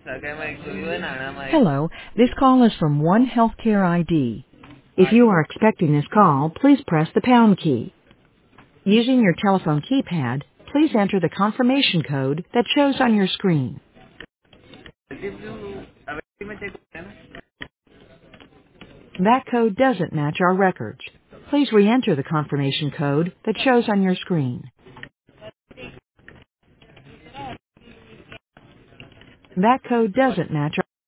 Hello, this call is from One Healthcare ID. If you are expecting this call, please press the pound key. Using your telephone keypad, please enter the confirmation code that shows on your screen. That code doesn't match our records. Please re-enter the confirmation code that shows on your screen. That code doesn't match